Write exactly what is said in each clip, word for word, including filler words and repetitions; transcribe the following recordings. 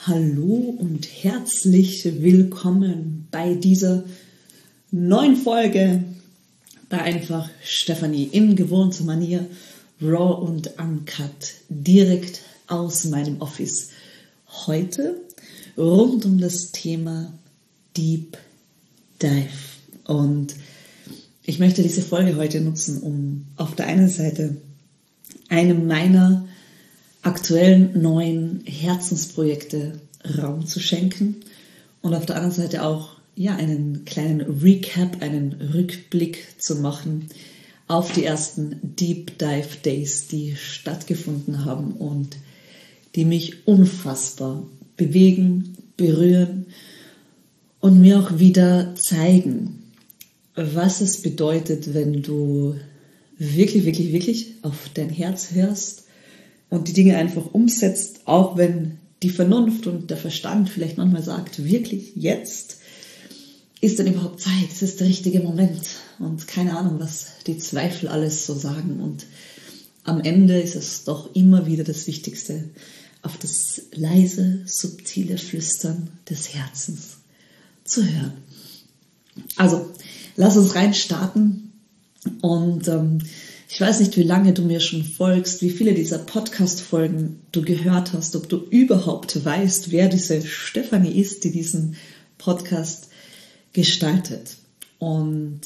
Hallo und herzlich willkommen bei dieser neuen Folge bei einfach Stefanie in gewohnter Manier, raw und uncut, direkt aus meinem Office. Heute rund um das Thema Deep Dive. Und ich möchte diese Folge heute nutzen, um auf der einen Seite einem meiner aktuellen neuen Herzensprojekte Raum zu schenken und auf der anderen Seite auch ja, einen kleinen Recap, einen Rückblick zu machen auf die ersten Deep Dive Days, die stattgefunden haben und die mich unfassbar bewegen, berühren und mir auch wieder zeigen, was es bedeutet, wenn du wirklich, wirklich, wirklich auf dein Herz hörst und die Dinge einfach umsetzt, auch wenn die Vernunft und der Verstand vielleicht manchmal sagt, wirklich jetzt ist denn überhaupt Zeit, es ist der richtige Moment und keine Ahnung, was die Zweifel alles so sagen. Und am Ende ist es doch immer wieder das Wichtigste, auf das leise, subtile Flüstern des Herzens zu hören. Also, lass uns rein starten und ähm, ich weiß nicht, wie lange du mir schon folgst, wie viele dieser Podcast-Folgen du gehört hast, ob du überhaupt weißt, wer diese Stefanie ist, die diesen Podcast gestaltet. Und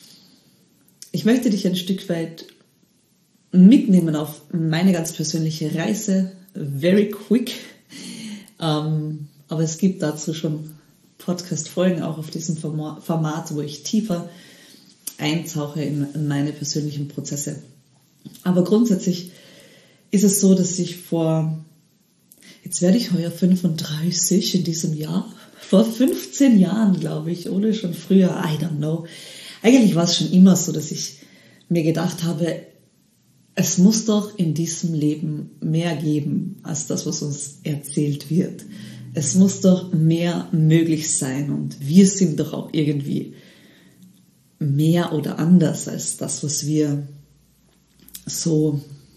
ich möchte dich ein Stück weit mitnehmen auf meine ganz persönliche Reise, very quick. Ähm, aber es gibt dazu schon Podcast-Folgen auch auf diesem Format, wo ich tiefer eintauche in meine persönlichen Prozesse. Aber grundsätzlich ist es so, dass ich vor, jetzt werde ich heuer fünfunddreißig in diesem Jahr, vor fünfzehn Jahren, glaube ich, oder schon früher, I don't know. Eigentlich war es schon immer so, dass ich mir gedacht habe, es muss doch in diesem Leben mehr geben, als das, was uns erzählt wird. Es muss doch mehr möglich sein und wir sind doch auch irgendwie mehr oder anders als das, was wir so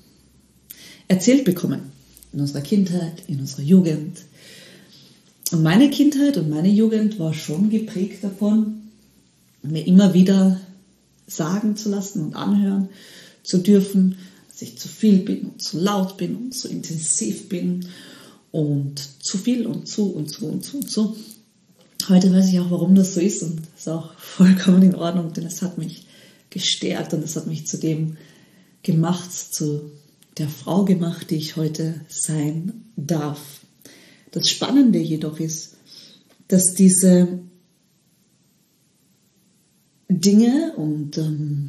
erzählt bekommen in unserer Kindheit, in unserer Jugend. Und meine Kindheit und meine Jugend war schon geprägt davon, mir immer wieder sagen zu lassen und anhören zu dürfen, dass ich zu viel bin und zu laut bin und zu intensiv bin und zu viel und zu und zu und zu und zu. Heute weiß ich auch, warum das so ist und das ist auch vollkommen in Ordnung, denn es hat mich gestärkt und es hat mich zu dem gemacht, zu der Frau gemacht, die ich heute sein darf. Das Spannende jedoch ist, dass diese Dinge und ähm,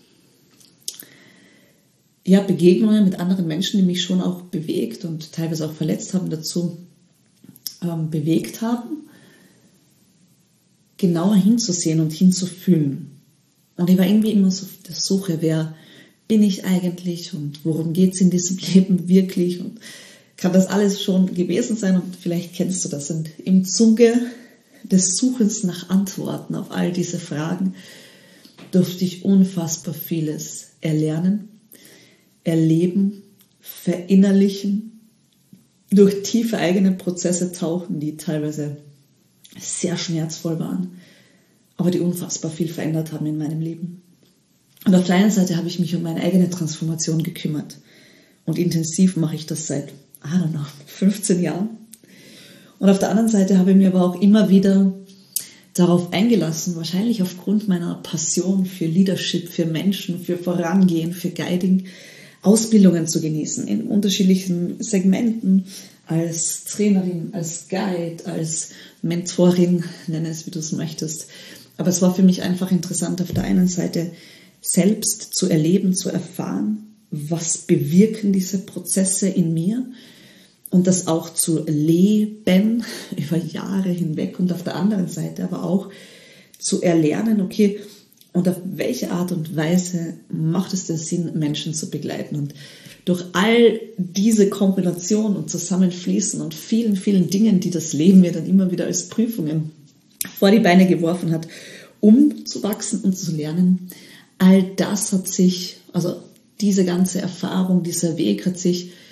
ja, Begegnungen mit anderen Menschen, die mich schon auch bewegt und teilweise auch verletzt haben, dazu ähm, bewegt haben, genauer hinzusehen und hinzufühlen. Und ich war irgendwie immer so auf der Suche, wer bin ich eigentlich und worum geht es in diesem Leben wirklich und kann das alles schon gewesen sein und vielleicht kennst du das. Und im Zuge des Suchens nach Antworten auf all diese Fragen durfte ich unfassbar vieles erlernen, erleben, verinnerlichen, durch tiefe eigene Prozesse tauchen, die teilweise sehr schmerzvoll waren, aber die unfassbar viel verändert haben in meinem Leben. Und auf der einen Seite habe ich mich um meine eigene Transformation gekümmert und intensiv mache ich das seit, I don't know, fünfzehn Jahren. Und auf der anderen Seite habe ich mir aber auch immer wieder darauf eingelassen, wahrscheinlich aufgrund meiner Passion für Leadership, für Menschen, für Vorangehen, für Guiding, Ausbildungen zu genießen in unterschiedlichen Segmenten, als Trainerin, als Guide, als Mentorin, nenne es, wie du es möchtest. Aber es war für mich einfach interessant, auf der einen Seite selbst zu erleben, zu erfahren, was bewirken diese Prozesse in mir und das auch zu leben über Jahre hinweg und auf der anderen Seite aber auch zu erlernen, okay, und auf welche Art und Weise macht es denn Sinn, Menschen zu begleiten? Und durch all diese Kombination und Zusammenfließen und vielen, vielen Dingen, die das Leben mir dann immer wieder als Prüfungen vor die Beine geworfen hat, um zu wachsen und zu lernen, all das hat sich, also diese ganze Erfahrung, dieser Weg hat sich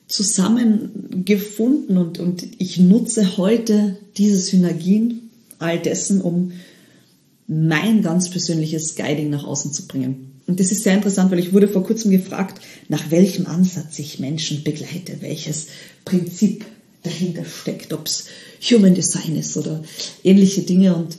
zusammengefunden und, und ich nutze heute diese Synergien all dessen, um mein ganz persönliches Guiding nach außen zu bringen. Und das ist sehr interessant, weil ich wurde vor kurzem gefragt, nach welchem Ansatz ich Menschen begleite, welches Prinzip dahinter steckt, ob es Human Design ist oder ähnliche Dinge. Und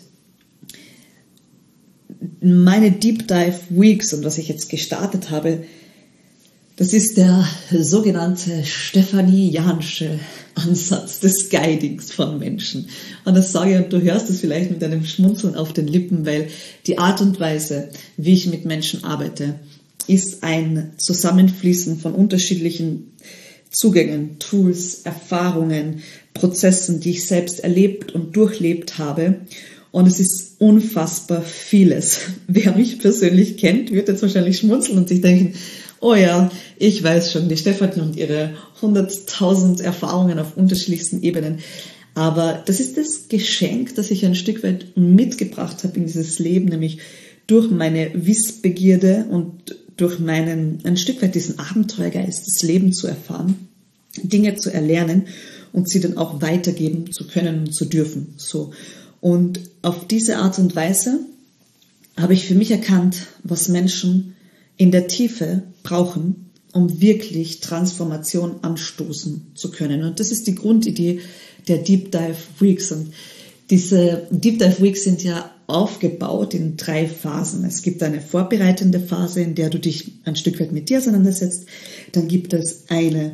meine Deep Dive Weeks und was ich jetzt gestartet habe, das ist der sogenannte Stefanie Jansche Ansatz des Guidings von Menschen. Und das sage ich, und du hörst es vielleicht mit einem Schmunzeln auf den Lippen, weil die Art und Weise, wie ich mit Menschen arbeite, ist ein Zusammenfließen von unterschiedlichen Zugängen, Tools, Erfahrungen, Prozessen, die ich selbst erlebt und durchlebt habe. Und es ist unfassbar vieles. Wer mich persönlich kennt, wird jetzt wahrscheinlich schmunzeln und sich denken, oh ja, ich weiß schon, die Stefanie und ihre hunderttausend Erfahrungen auf unterschiedlichsten Ebenen. Aber das ist das Geschenk, das ich ein Stück weit mitgebracht habe in dieses Leben, nämlich durch meine Wissbegierde und durch meinen, ein Stück weit diesen Abenteuergeist, das Leben zu erfahren, Dinge zu erlernen und sie dann auch weitergeben zu können und zu dürfen. So. Und auf diese Art und Weise habe ich für mich erkannt, was Menschen in der Tiefe brauchen, um wirklich Transformation anstoßen zu können. Und das ist die Grundidee der Deep Dive Weeks. Und diese Deep Dive Weeks sind ja aufgebaut in drei Phasen. Es gibt eine vorbereitende Phase, in der du dich ein Stück weit mit dir auseinandersetzt. Dann gibt es eine,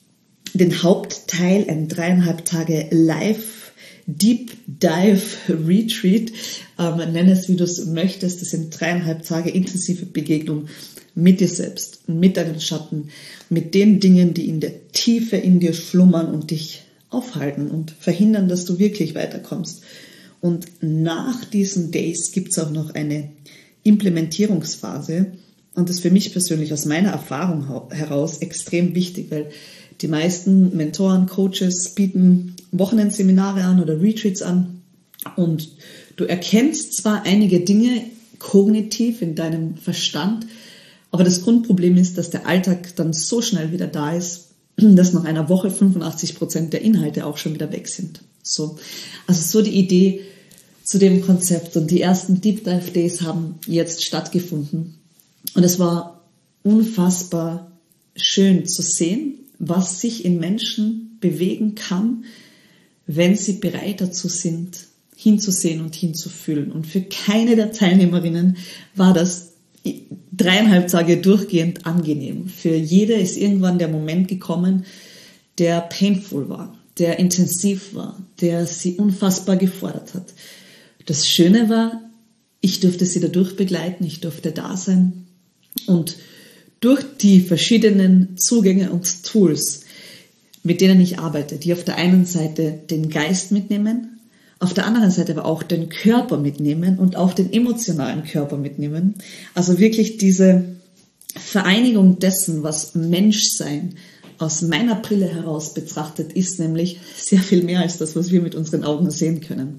den Hauptteil, ein dreieinhalb Tage Live Deep Dive Retreat, ähm, nenn es wie du es möchtest. Das sind dreieinhalb Tage intensive Begegnung mit dir selbst, mit deinen Schatten, mit den Dingen, die in der Tiefe in dir schlummern und dich aufhalten und verhindern, dass du wirklich weiterkommst. Und nach diesen Days gibt es auch noch eine Implementierungsphase. Und das ist für mich persönlich aus meiner Erfahrung heraus extrem wichtig, weil die meisten Mentoren, Coaches bieten Wochenendseminare an oder Retreats an. Und du erkennst zwar einige Dinge kognitiv in deinem Verstand, aber das Grundproblem ist, dass der Alltag dann so schnell wieder da ist, dass nach einer Woche fünfundachtzig Prozent der Inhalte auch schon wieder weg sind. So. Also so die Idee zu dem Konzept. Und die ersten Deep Dive Days haben jetzt stattgefunden. Und es war unfassbar schön zu sehen, was sich in Menschen bewegen kann, wenn sie bereit dazu sind, hinzusehen und hinzufühlen. Und für keine der Teilnehmerinnen war das dreieinhalb Tage durchgehend angenehm. Für jede ist irgendwann der Moment gekommen, der painful war, der intensiv war, der sie unfassbar gefordert hat. Das Schöne war, ich durfte sie dadurch begleiten, ich durfte da sein und durch die verschiedenen Zugänge und Tools, mit denen ich arbeite, die auf der einen Seite den Geist mitnehmen, auf der anderen Seite aber auch den Körper mitnehmen und auch den emotionalen Körper mitnehmen. Also wirklich diese Vereinigung dessen, was Menschsein aus meiner Brille heraus betrachtet ist, nämlich sehr viel mehr als das, was wir mit unseren Augen sehen können.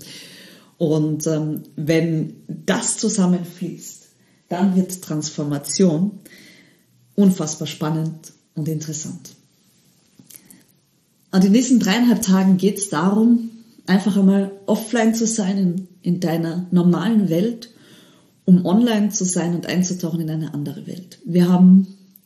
Und ähm, wenn das zusammenfließt, dann wird Transformation unfassbar spannend und interessant. Und in diesen dreieinhalb Tagen geht es darum, einfach einmal offline zu sein in, in deiner normalen Welt, um online zu sein und einzutauchen in eine andere Welt. Wir haben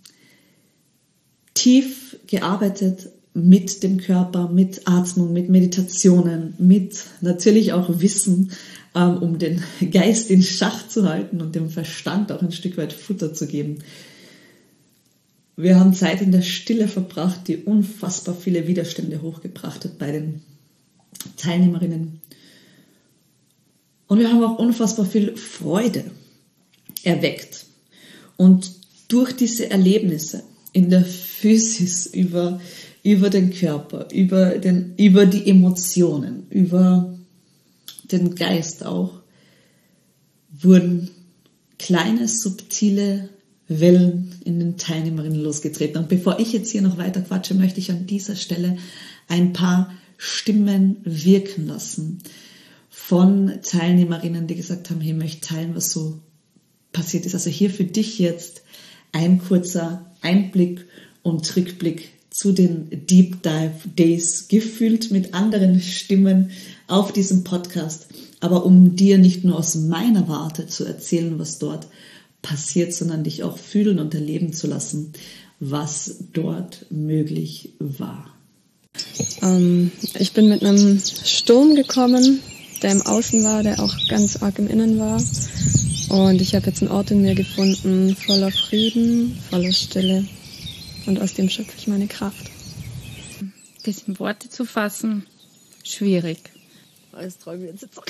tief gearbeitet mit dem Körper, mit Atmung, mit Meditationen, mit natürlich auch Wissen, ähm, um den Geist in Schach zu halten und dem Verstand auch ein Stück weit Futter zu geben. Wir haben Zeit in der Stille verbracht, die unfassbar viele Widerstände hochgebracht hat bei den Teilnehmerinnen. Und wir haben auch unfassbar viel Freude erweckt. Und durch diese Erlebnisse in der Physis, über, über den Körper, über, den, über die Emotionen, über den Geist auch, wurden kleine, subtile Wellen in den Teilnehmerinnen losgetreten. Und bevor ich jetzt hier noch weiter quatsche, möchte ich an dieser Stelle ein paar Stimmen wirken lassen von Teilnehmerinnen, die gesagt haben, hey, ich möchte teilen, was so passiert ist. Also hier für dich jetzt ein kurzer Einblick und Rückblick zu den Deep Dive Days, gefüllt mit anderen Stimmen auf diesem Podcast. Aber um dir nicht nur aus meiner Warte zu erzählen, was dort passiert, sondern dich auch fühlen und erleben zu lassen, was dort möglich war. Ähm, ich bin mit einem Sturm gekommen, der im Außen war, der auch ganz arg im Innen war. Und ich habe jetzt einen Ort in mir gefunden, voller Frieden, voller Stille. Und aus dem schöpfe ich meine Kraft. Das in Worte zu fassen, schwierig. Das träume ich jetzt nicht.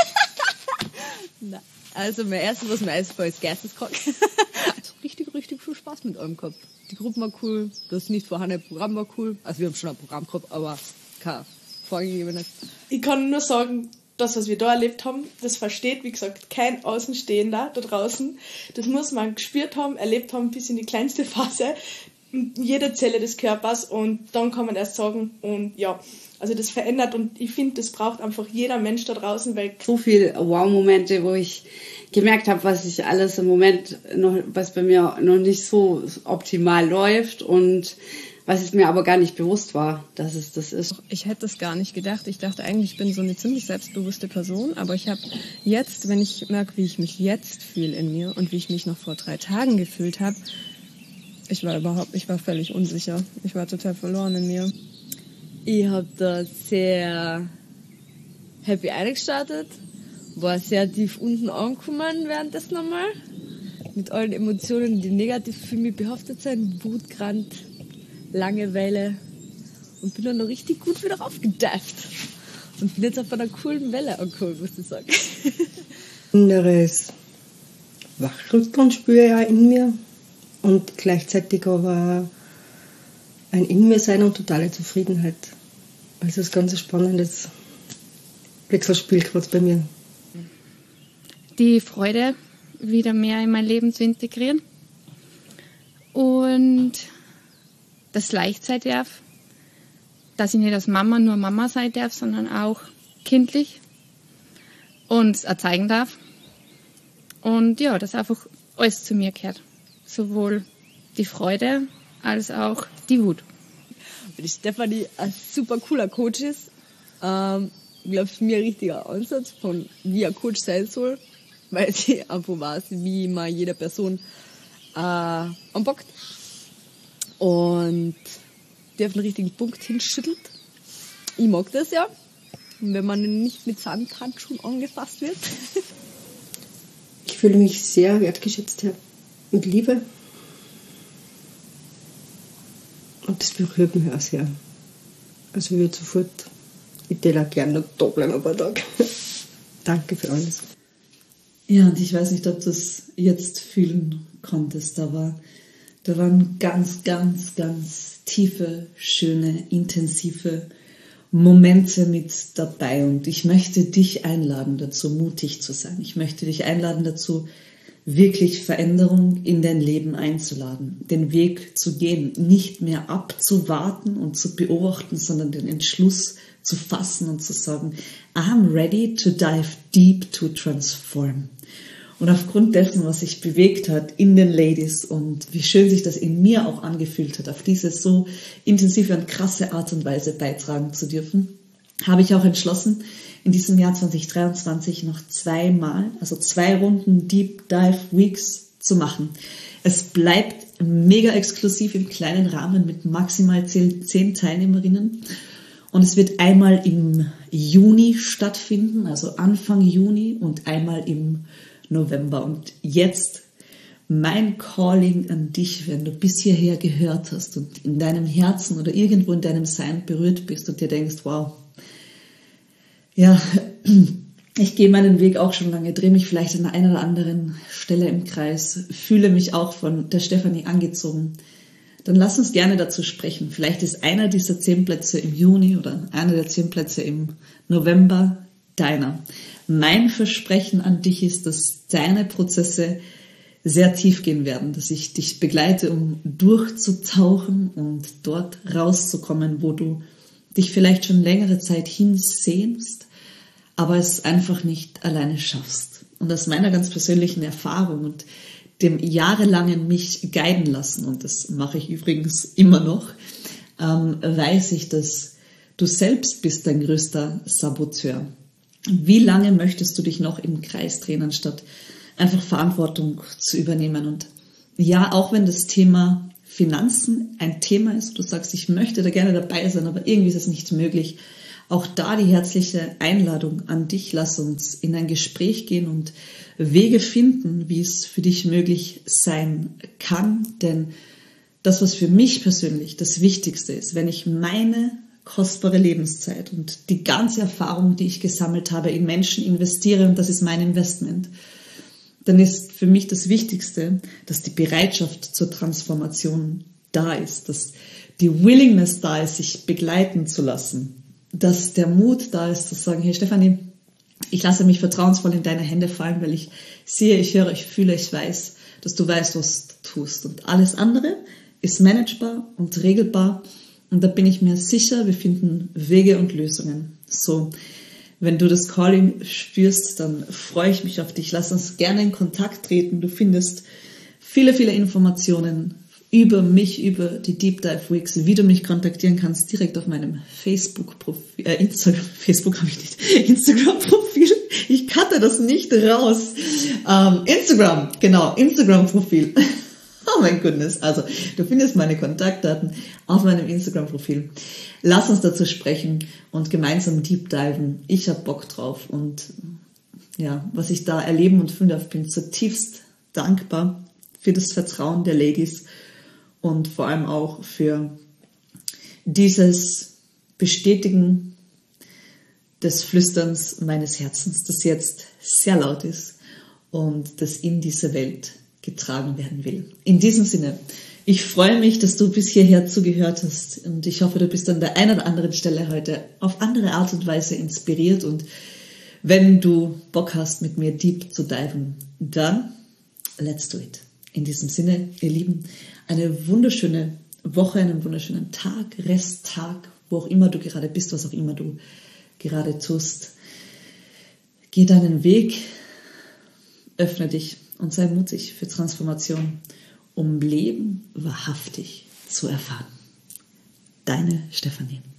Also mein erstes, was mir einfällt, ist Geisteskrank. Also richtig, richtig viel Spaß mit eurem gehabt. Die Gruppe war cool, das nicht vorhandene Programm war cool. Also wir haben schon ein Programm gehabt, aber kein vorgegebenes. Ich kann nur sagen, das, was wir da erlebt haben, das versteht, wie gesagt, kein Außenstehender da draußen. Das muss man gespürt haben, erlebt haben bis in die kleinste Phase, in jeder Zelle des Körpers, und dann kann man erst sagen, und ja, also das verändert, und ich finde, das braucht einfach jeder Mensch da draußen, weil so viel Wow-Momente, wo ich gemerkt habe, was ich alles im Moment noch, was bei mir noch nicht so optimal läuft und was es mir aber gar nicht bewusst war, dass es das ist. Ich hätte es gar nicht gedacht. Ich dachte eigentlich, ich bin so eine ziemlich selbstbewusste Person, aber ich habe jetzt, wenn ich merke, wie ich mich jetzt fühle in mir und wie ich mich noch vor drei Tagen gefühlt habe, ich war überhaupt, ich war völlig unsicher. Ich war total verloren in mir. Ich habe da sehr happy eingestartet, war sehr tief unten angekommen währenddessen einmal, mit allen Emotionen, die negativ für mich behaftet sind, Wut, Grand, Langeweile, und bin dann noch richtig gut wieder raufgedeift und bin jetzt auf einer coolen Welle angekommen, muss ich sagen. Inneres Wachrütteln spüre ich auch in mir und gleichzeitig aber ein in mir sein und totale Zufriedenheit. Also das ganz spannendes Wechselspiel gerade bei mir. Die Freude wieder mehr in mein Leben zu integrieren und das leicht sein darf, dass ich nicht als Mama nur Mama sein darf, sondern auch kindlich und es zeigen darf. Und ja, dass einfach alles zu mir gehört. Sowohl die Freude als auch die Wut. Weil die Stefanie ein super cooler Coach ist. Ähm, ich glaube, für mich ein richtiger Ansatz von wie ein Coach sein soll, weil sie einfach weiß, wie man jede Person äh, anpackt und die auf den richtigen Punkt hinschüttelt. Ich mag das ja, wenn man nicht mit Sandhandschuhen angefasst wird. Ich fühle mich sehr wertgeschätzt, ja, und Liebe. Und das berührt mich auch sehr. Also ich würde sofort, ich würde auch gerne noch da bleiben ein paar Tage. Danke für alles. Ja, und ich weiß nicht, ob du es jetzt fühlen konntest, aber da waren ganz, ganz, ganz tiefe, schöne, intensive Momente mit dabei. Und ich möchte dich einladen dazu, mutig zu sein. Ich möchte dich einladen dazu, wirklich Veränderung in dein Leben einzuladen, den Weg zu gehen, nicht mehr abzuwarten und zu beobachten, sondern den Entschluss zu fassen und zu sagen, I'm ready to dive deep to transform. Und aufgrund dessen, was sich bewegt hat in den Ladies und wie schön sich das in mir auch angefühlt hat, auf diese so intensive und krasse Art und Weise beitragen zu dürfen, habe ich auch entschlossen, in diesem Jahr zwanzig dreiundzwanzig noch zweimal, also zwei Runden Deep Dive Weeks zu machen. Es bleibt mega exklusiv im kleinen Rahmen mit maximal zehn Teilnehmerinnen. Und es wird einmal im Juni stattfinden, also Anfang Juni, und einmal im November. Und jetzt mein Calling an dich, wenn du bis hierher gehört hast und in deinem Herzen oder irgendwo in deinem Sein berührt bist und dir denkst, wow, ja, ich gehe meinen Weg auch schon lange, drehe mich vielleicht an der einen oder anderen Stelle im Kreis, fühle mich auch von der Stefanie angezogen, dann lass uns gerne dazu sprechen. Vielleicht ist einer dieser zehn Plätze im Juni oder einer der zehn Plätze im November deiner. Mein Versprechen an dich ist, dass deine Prozesse sehr tief gehen werden, dass ich dich begleite, um durchzutauchen und dort rauszukommen, wo du dich vielleicht schon längere Zeit hinsehnst, aber es einfach nicht alleine schaffst. Und aus meiner ganz persönlichen Erfahrung und dem jahrelangen mich guiden lassen, und das mache ich übrigens immer noch, ähm, weiß ich, dass du selbst bist dein größter Saboteur. Wie lange möchtest du dich noch im Kreis drehen, anstatt einfach Verantwortung zu übernehmen? Und ja, auch wenn das Thema Finanzen ein Thema ist, du sagst, ich möchte da gerne dabei sein, aber irgendwie ist es nicht möglich. Auch da die herzliche Einladung an dich, lass uns in ein Gespräch gehen und Wege finden, wie es für dich möglich sein kann. Denn das, was für mich persönlich das Wichtigste ist, wenn ich meine kostbare Lebenszeit und die ganze Erfahrung, die ich gesammelt habe, in Menschen investiere, und das ist mein Investment, dann ist für mich das Wichtigste, dass die Bereitschaft zur Transformation da ist, dass die Willingness da ist, sich begleiten zu lassen, dass der Mut da ist, zu sagen, hey Stefanie, ich lasse mich vertrauensvoll in deine Hände fallen, weil ich sehe, ich höre, ich fühle, ich weiß, dass du weißt, was du tust. Und alles andere ist managebar und regelbar. Und da bin ich mir sicher, wir finden Wege und Lösungen. So, wenn du das Calling spürst, dann freue ich mich auf dich. Lass uns gerne in Kontakt treten. Du findest viele, viele Informationen über mich, über die Deep Dive Weeks, wie du mich kontaktieren kannst, direkt auf meinem Facebook-Profil, äh, Instagram, Facebook habe ich nicht, Instagram-Profil. Ich cutte das nicht raus. Ähm, Instagram, genau, Instagram-Profil. Oh mein Goodness. Also, du findest meine Kontaktdaten auf meinem Instagram-Profil. Lass uns dazu sprechen und gemeinsam deep diven. Ich habe Bock drauf und ja, was ich da erleben und fühlen darf, bin zutiefst dankbar für das Vertrauen der Ladies und vor allem auch für dieses Bestätigen des Flüsterns meines Herzens, das jetzt sehr laut ist und das in diese Welt getragen werden will. In diesem Sinne, ich freue mich, dass du bis hierher zugehört hast und ich hoffe, du bist an der einen oder anderen Stelle heute auf andere Art und Weise inspiriert und wenn du Bock hast, mit mir deep zu diven, dann let's do it. In diesem Sinne, ihr Lieben, eine wunderschöne Woche, einen wunderschönen Tag, Resttag, wo auch immer du gerade bist, was auch immer du gerade tust. Geh deinen Weg, öffne dich und sei mutig für Transformation, um Leben wahrhaftig zu erfahren. Deine Stefanie.